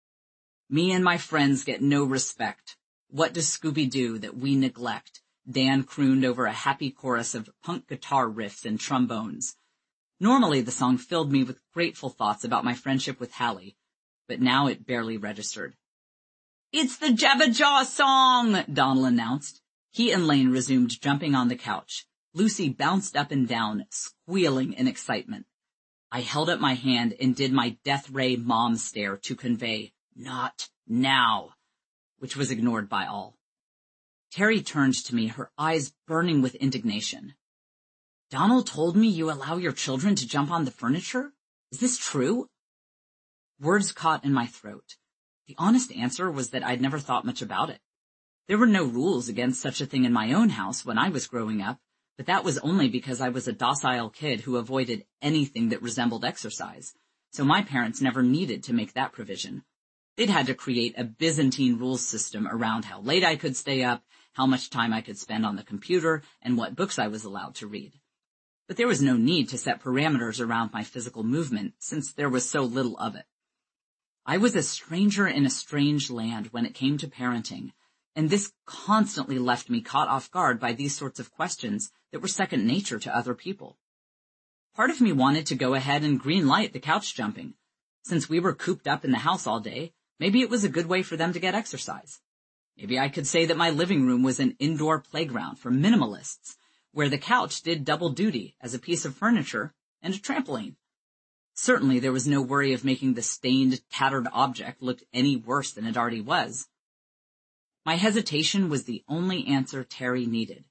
A: "Me and my friends get no respect. What does Scooby do that we neglect?" Dan crooned over a happy chorus of punk guitar riffs and trombones. Normally the song filled me with grateful thoughts about my friendship with Hallie, but now it barely registered. "It's the Jabberjaw song!" Donald announced. He and Lane resumed jumping on the couch. Lucy bounced up and down, squealing in excitement. I held up my hand and did my death ray mom stare to convey, "Not now," which was ignored by all. Terry turned to me, her eyes burning with indignation. "Donald told me you allow your children to jump on the furniture? Is this true?" Words caught in my throat. The honest answer was that I'd never thought much about it. There were no rules against such a thing in my own house when I was growing up, but that was only because I was a docile kid who avoided anything that resembled exercise, so my parents never needed to make that provision. They'd had to create a Byzantine rules system around how late I could stay up, how much time I could spend on the computer, and what books I was allowed to read. But there was no need to set parameters around my physical movement, since there was so little of it. I was a stranger in a strange land when it came to parenting, and this constantly left me caught off guard by these sorts of questions that were second nature to other people. Part of me wanted to go ahead and green light the couch jumping. Since we were cooped up in the house all day, maybe it was a good way for them to get exercise. Maybe I could say that my living room was an indoor playground for minimalists, where the couch did double duty as a piece of furniture and a trampoline. Certainly there was no worry of making the stained, tattered object look any worse than it already was. My hesitation was the only answer Terry needed.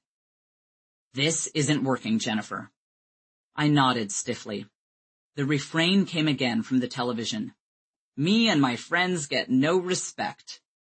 A: "This isn't working, Jennifer." I nodded stiffly. The refrain came again from the television. "Me and my friends get no respect."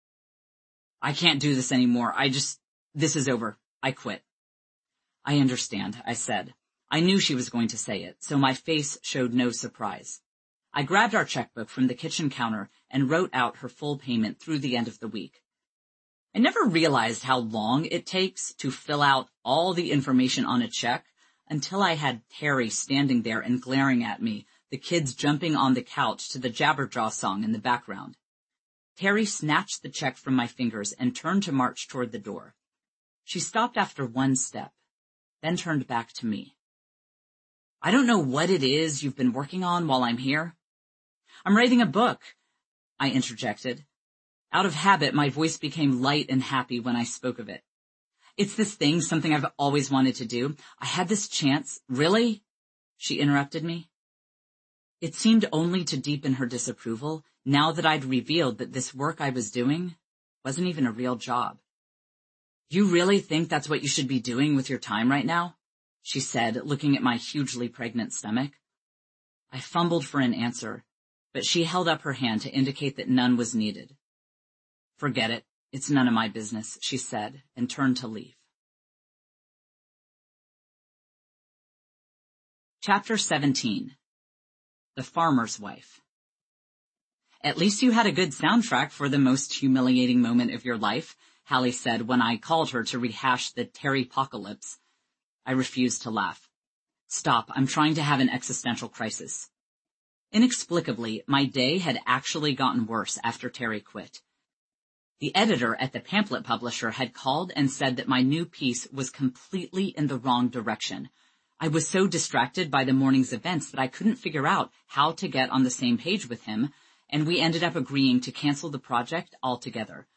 A: "I can't do this anymore. I just, this is over. I quit." "I understand," I said. I knew she was going to say it, so my face showed no surprise. I grabbed our checkbook from the kitchen counter and wrote out her full payment through the end of the week. I never realized how long it takes to fill out all the information on a check until I had Terry standing there and glaring at me, the kids jumping on the couch to the Jabberjaw song in the background. Terry snatched the check from my fingers and turned to march toward the door. She stopped after one step, then turned back to me. I don't know what it is you've been working on while I'm here. I'm writing a book, I interjected. Out of habit, my voice became light and happy when I spoke of it. It's this thing, something I've always wanted to do. I had this chance. Really? She interrupted me. It seemed only to deepen her disapproval now that I'd revealed that this work I was doing wasn't even a real job. You really think that's what you should be doing with your time right now? She said, looking at my hugely pregnant stomach. I fumbled for an answer, but she held up her hand to indicate that none was needed. Forget it. It's none of my business, she said, and turned to leave. Chapter seventeen. The Farmer's Wife. At least you had a good soundtrack for the most humiliating moment of your life, Hallie said when I called her to rehash the Terry-pocalypse. I refused to laugh. Stop, I'm trying to have an existential crisis. Inexplicably, my day had actually gotten worse after Terry quit. The editor at the pamphlet publisher had called and said that my new piece was completely in the wrong direction. I was so distracted by the morning's events that I couldn't figure out how to get on the same page with him, and we ended up agreeing to cancel the project altogether.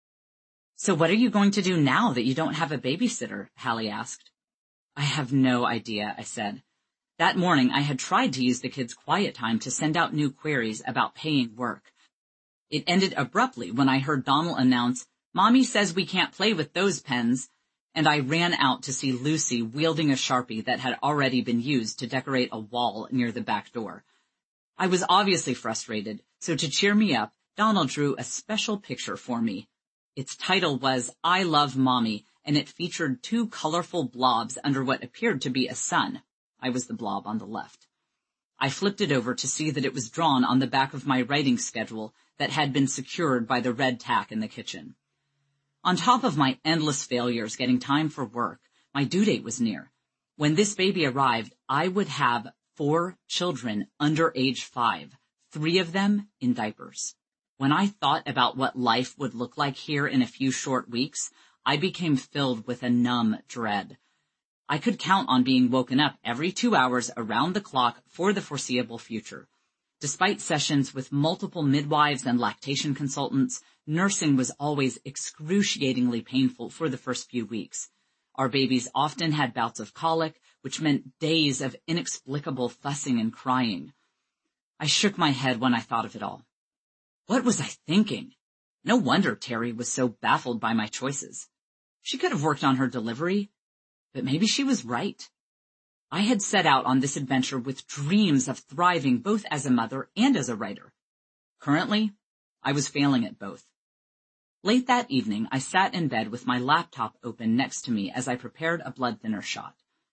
A: So what are you going to do now that you don't have a babysitter? Hallie asked. I have no idea, I said. That morning I had tried to use the kids' quiet time to send out new queries about paying work. It ended abruptly when I heard Donald announce, Mommy says we can't play with those pens, and I ran out to see Lucy wielding a Sharpie that had already been used to decorate a wall near the back door. I was obviously frustrated, so to cheer me up, Donald drew a special picture for me. Its title was I Love Mommy, and it featured two colorful blobs under what appeared to be a sun. I was the blob on the left. I flipped it over to see that it was drawn on the back of my writing schedule that had been secured by the red tack in the kitchen. On top of my endless failures getting time for work, my due date was near. When this baby arrived, I would have four children under age five, three of them in diapers. When I thought about what life would look like here in a few short weeks, I became filled with a numb dread. I could count on being woken up every two hours around the clock for the foreseeable future. Despite sessions with multiple midwives and lactation consultants, nursing was always excruciatingly painful for the first few weeks. Our babies often had bouts of colic, which meant days of inexplicable fussing and crying. I shook my head when I thought of it all. What was I thinking? No wonder Terry was so baffled by my choices. She could have worked on her delivery, but maybe she was right. I had set out on this adventure with dreams of thriving both as a mother and as a writer. Currently, I was failing at both. Late that evening, I sat in bed with my laptop open next to me as I prepared a blood thinner shot.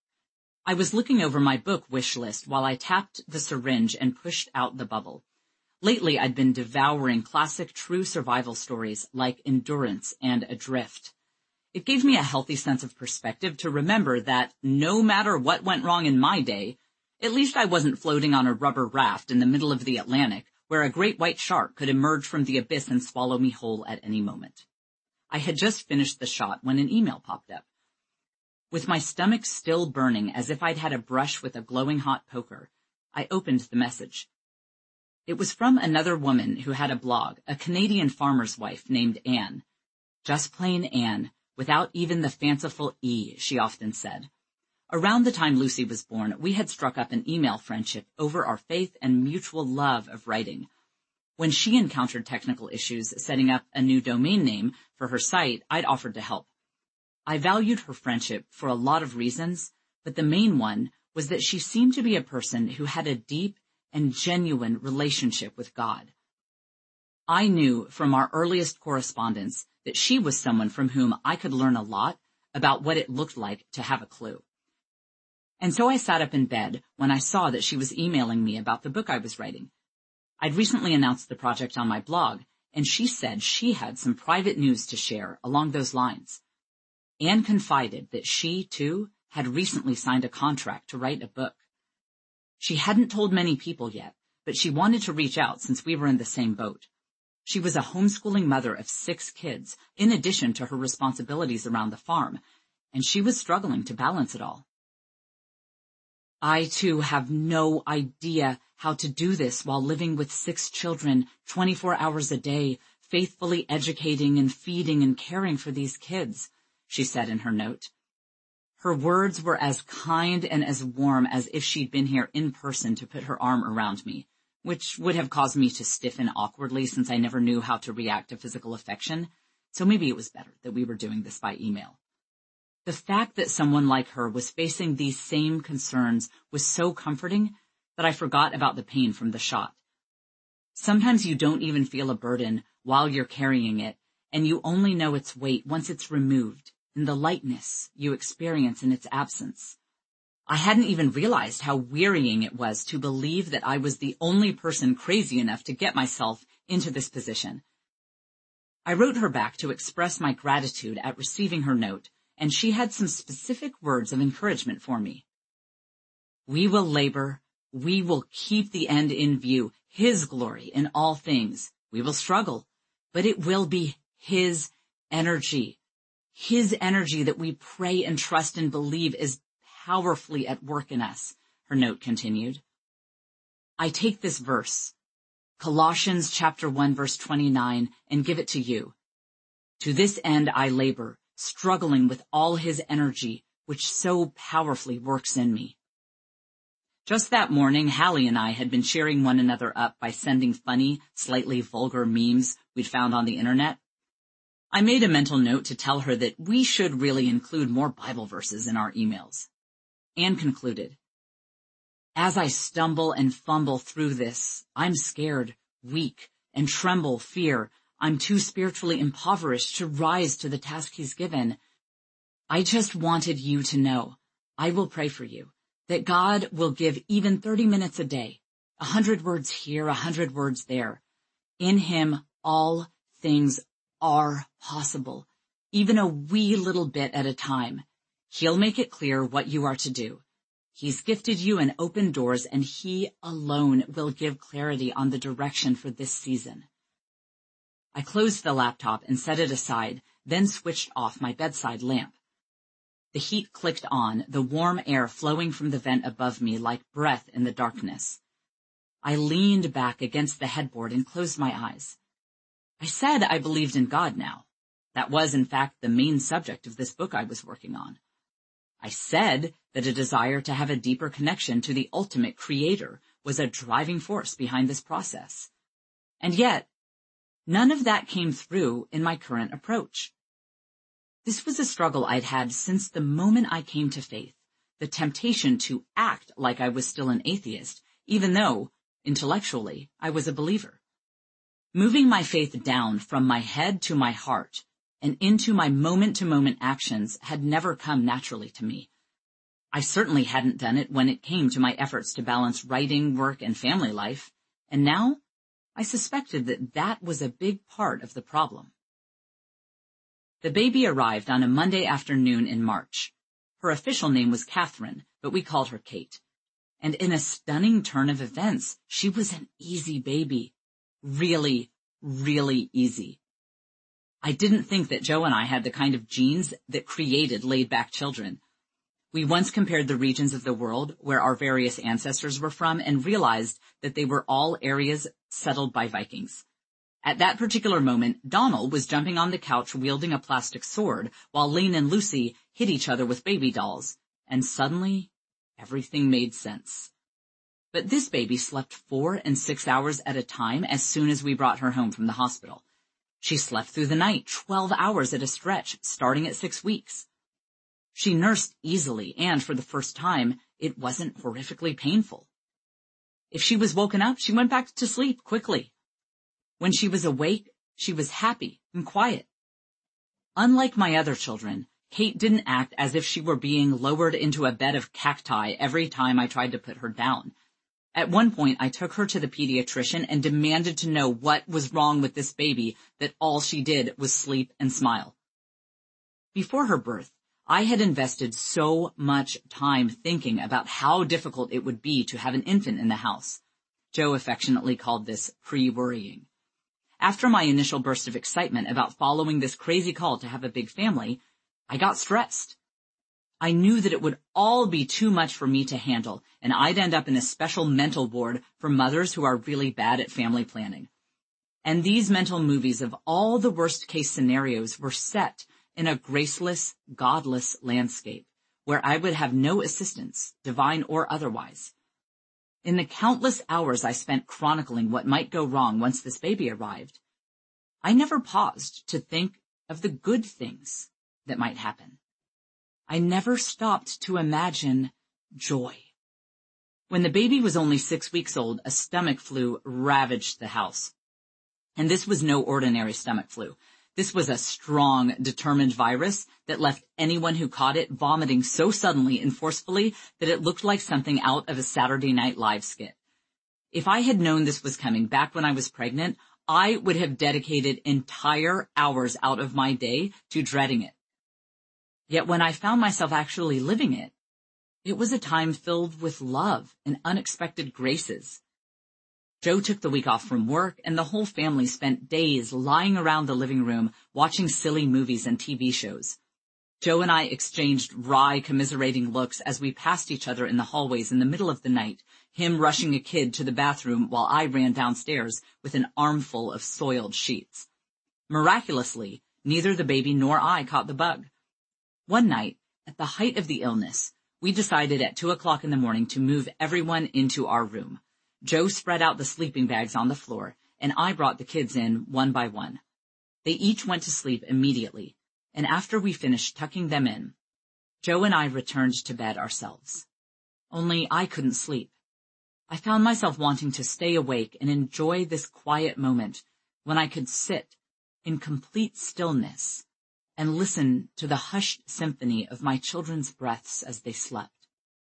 A: I was looking over my book wish list while I tapped the syringe and pushed out the bubble. Lately, I'd been devouring classic true survival stories like Endurance and Adrift. It gave me a healthy sense of perspective to remember that no matter what went wrong in my day, at least I wasn't floating on a rubber raft in the middle of the Atlantic where a great white shark could emerge from the abyss and swallow me whole at any moment. I had just finished the shot when an email popped up. With my stomach still burning as if I'd had a brush with a glowing hot poker, I opened the message. It was from another woman who had a blog, a Canadian farmer's wife named Anne. Just plain Anne, without even the fanciful E, she often said. Around the time Lucy was born, we had struck up an email friendship over our faith and mutual love of writing. When she encountered technical issues setting up a new domain name for her site, I'd offered to help. I valued her friendship for a lot of reasons, but the main one was that she seemed to be a person who had a deep and genuine relationship with God. I knew from our earliest correspondence that she was someone from whom I could learn a lot about what it looked like to have a clue. And so I sat up in bed when I saw that she was emailing me about the book I was writing. I'd recently announced the project on my blog, and she said she had some private news to share along those lines. Anne confided that she, too, had recently signed a contract to write a book. She hadn't told many people yet, but she wanted to reach out since we were in the same boat. She was a homeschooling mother of six kids, in addition to her responsibilities around the farm, and she was struggling to balance it all. I, too, have no idea how to do this while living with six children, twenty-four hours a day, faithfully educating and feeding and caring for these kids, she said in her note. Her words were as kind and as warm as if she'd been here in person to put her arm around me, which would have caused me to stiffen awkwardly since I never knew how to react to physical affection, so maybe it was better that we were doing this by email. The fact that someone like her was facing these same concerns was so comforting that I forgot about the pain from the shot. Sometimes you don't even feel a burden while you're carrying it, and you only know its weight once it's removed, in the lightness you experience in its absence. I hadn't even realized how wearying it was to believe that I was the only person crazy enough to get myself into this position. I wrote her back to express my gratitude at receiving her note, and she had some specific words of encouragement for me. We will labor, we will keep the end in view, His glory in all things. We will struggle, but it will be His energy. His energy that we pray and trust and believe is powerfully at work in us, her note continued. I take this verse, Colossians chapter one, verse twenty-nine, and give it to you. To this end I labor, struggling with all His energy, which so powerfully works in me. Just that morning, Hallie and I had been cheering one another up by sending funny, slightly vulgar memes we'd found on the internet. I made a mental note to tell her that we should really include more Bible verses in our emails. Anne concluded, as I stumble and fumble through this, I'm scared, weak, and tremble, fear. I'm too spiritually impoverished to rise to the task He's given. I just wanted you to know, I will pray for you, that God will give even thirty minutes a day, a hundred words here, a hundred words there. In Him, all things are possible, even a wee little bit at a time. He'll make it clear what you are to do. He's gifted you and opened doors, and He alone will give clarity on the direction for this season. I closed the laptop and set it aside, then switched off my bedside lamp. The heat clicked on, the warm air flowing from the vent above me like breath in the darkness. I leaned back against the headboard and closed my eyes. I said I believed in God now. That was, in fact, the main subject of this book I was working on. I said that a desire to have a deeper connection to the ultimate Creator was a driving force behind this process. And yet, none of that came through in my current approach. This was a struggle I'd had since the moment I came to faith, the temptation to act like I was still an atheist, even though, intellectually, I was a believer. Moving my faith down from my head to my heart and into my moment-to-moment actions had never come naturally to me. I certainly hadn't done it when it came to my efforts to balance writing, work, and family life, and now I suspected that that was a big part of the problem. The baby arrived on a Monday afternoon in March. Her official name was Catherine, but we called her Kate. And in a stunning turn of events, she was an easy baby. Really, really easy. I didn't think that Joe and I had the kind of genes that created laid-back children. We once compared the regions of the world where our various ancestors were from and realized that they were all areas settled by Vikings. At that particular moment, Donald was jumping on the couch wielding a plastic sword while Lane and Lucy hit each other with baby dolls. And suddenly, everything made sense. But this baby slept four and six hours at a time as soon as we brought her home from the hospital. She slept through the night, twelve hours at a stretch, starting at six weeks. She nursed easily, and for the first time, it wasn't horrifically painful. If she was woken up, she went back to sleep quickly. When she was awake, she was happy and quiet. Unlike my other children, Kate didn't act as if she were being lowered into a bed of cacti every time I tried to put her down. At one point, I took her to the pediatrician and demanded to know what was wrong with this baby that all she did was sleep and smile. Before her birth, I had invested so much time thinking about how difficult it would be to have an infant in the house. Joe affectionately called this pre-worrying. After my initial burst of excitement about following this crazy call to have a big family, I got stressed. I knew that it would all be too much for me to handle, and I'd end up in a special mental ward for mothers who are really bad at family planning. And these mental movies of all the worst-case scenarios were set in a graceless, godless landscape where I would have no assistance, divine or otherwise. In the countless hours I spent chronicling what might go wrong once this baby arrived, I never paused to think of the good things that might happen. I never stopped to imagine joy. When the baby was only six weeks old, a stomach flu ravaged the house. And this was no ordinary stomach flu. This was a strong, determined virus that left anyone who caught it vomiting so suddenly and forcefully that it looked like something out of a Saturday Night Live skit. If I had known this was coming back when I was pregnant, I would have dedicated entire hours out of my day to dreading it. Yet when I found myself actually living it, it was a time filled with love and unexpected graces. Joe took the week off from work, and the whole family spent days lying around the living room watching silly movies and T V shows. Joe and I exchanged wry, commiserating looks as we passed each other in the hallways in the middle of the night, him rushing a kid to the bathroom while I ran downstairs with an armful of soiled sheets. Miraculously, neither the baby nor I caught the bug. One night, at the height of the illness, we decided at two o'clock in the morning to move everyone into our room. Joe spread out the sleeping bags on the floor, and I brought the kids in one by one. They each went to sleep immediately, and after we finished tucking them in, Joe and I returned to bed ourselves. Only I couldn't sleep. I found myself wanting to stay awake and enjoy this quiet moment when I could sit in complete stillness and listen to the hushed symphony of my children's breaths as they slept.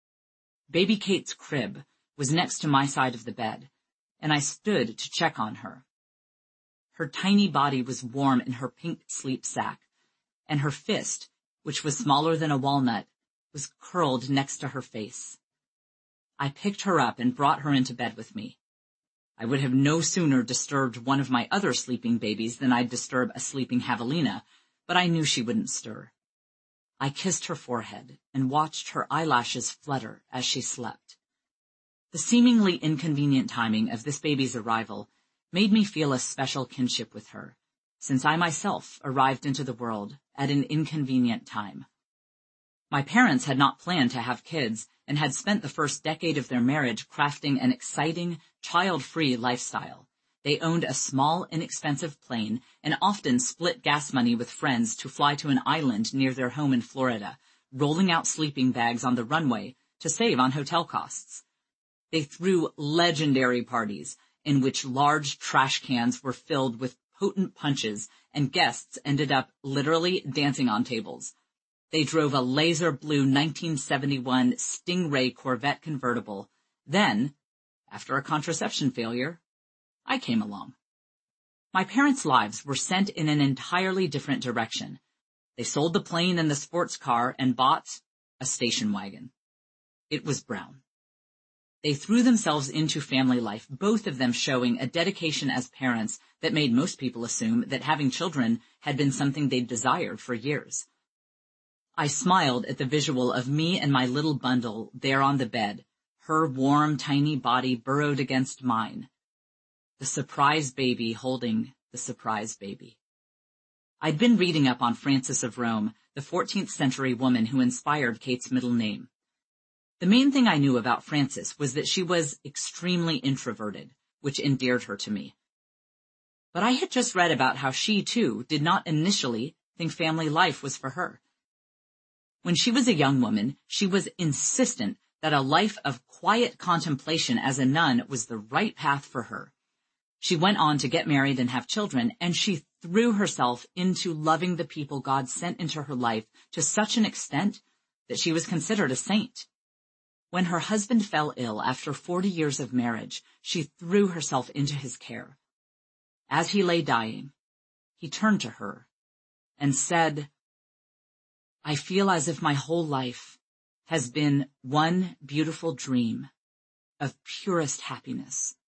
A: Baby Kate's crib was next to my side of the bed, and I stood to check on her. Her tiny body was warm in her pink sleep sack, and her fist, which was smaller than a walnut, was curled next to her face. I picked her up and brought her into bed with me. I would have no sooner disturbed one of my other sleeping babies than I'd disturb a sleeping javelina, but I knew she wouldn't stir. I kissed her forehead and watched her eyelashes flutter as she slept. The seemingly inconvenient timing of this baby's arrival made me feel a special kinship with her, since I myself arrived into the world at an inconvenient time. My parents had not planned to have kids and had spent the first decade of their marriage crafting an exciting, child-free lifestyle. They owned a small, inexpensive plane and often split gas money with friends to fly to an island near their home in Florida, rolling out sleeping bags on the runway to save on hotel costs. They threw legendary parties in which large trash cans were filled with potent punches and guests ended up literally dancing on tables. They drove a laser blue nineteen seventy-one Stingray Corvette convertible. Then, after a contraception failure, I came along. My parents' lives were sent in an entirely different direction. They sold the plane and the sports car and bought a station wagon. It was brown. They threw themselves into family life, both of them showing a dedication as parents that made most people assume that having children had been something they'd desired for years. I smiled at the visual of me and my little bundle there on the bed, her warm, tiny body burrowed against mine. The surprise baby holding the surprise baby. I'd been reading up on Frances of Rome, the fourteenth century woman who inspired Kate's middle name. The main thing I knew about Frances was that she was extremely introverted, which endeared her to me. But I had just read about how she, too, did not initially think family life was for her. When she was a young woman, she was insistent that a life of quiet contemplation as a nun was the right path for her. She went on to get married and have children, and she threw herself into loving the people God sent into her life to such an extent that she was considered a saint. When her husband fell ill after forty years of marriage, she threw herself into his care. As he lay dying, he turned to her and said, "I feel as if my whole life has been one beautiful dream of purest happiness.